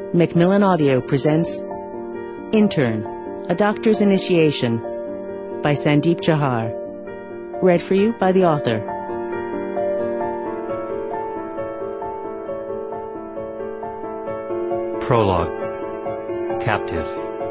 Macmillan Audio presents Intern, A Doctor's Initiation by Sandeep Jahar. Read for you by the author. Prologue. Captive.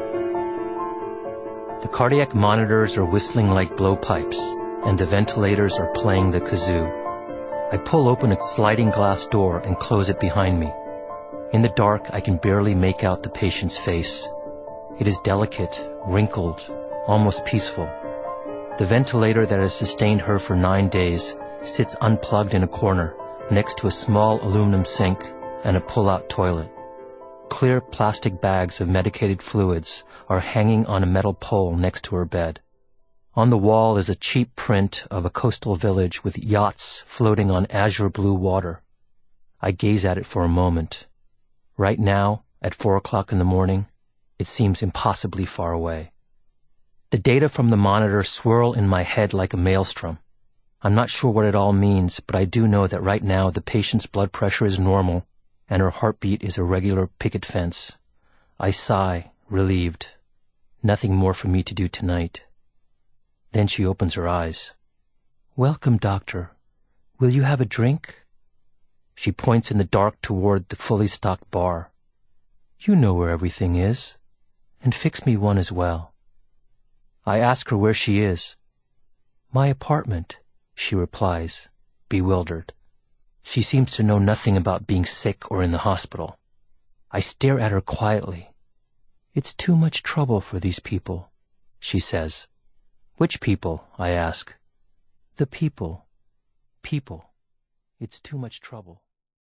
The cardiac monitors are whistling like blowpipes, and the ventilators are playing the kazoo. I pull open a sliding glass door and close it behind me. In the dark, I can barely make out the patient's face. It is delicate, wrinkled, almost peaceful. The ventilator that has sustained her for 9 days sits unplugged in a corner next to a small aluminum sink and a pull-out toilet. Clear plastic bags of medicated fluids are hanging on a metal pole next to her bed. On the wall is a cheap print of a coastal village with yachts floating on azure blue water. I gaze at it for a moment. Right now, at 4 o'clock in the morning, it seems impossibly far away. The data from the monitor swirl in my head like a maelstrom. I'm not sure what it all means, but I do know that right now the patient's blood pressure is normal and her heartbeat is a regular picket fence. I sigh, relieved. Nothing more for me to do tonight. Then she opens her eyes. "Welcome, doctor. Will you have a drink?" She points in the dark toward the fully stocked bar. "You know where everything is. And fix me one as well." I ask her where she is. "My apartment," she replies, bewildered. She seems to know nothing about being sick or in the hospital. I stare at her quietly. "It's too much trouble for these people," she says. "Which people?" I ask. "The people. People. It's too much trouble."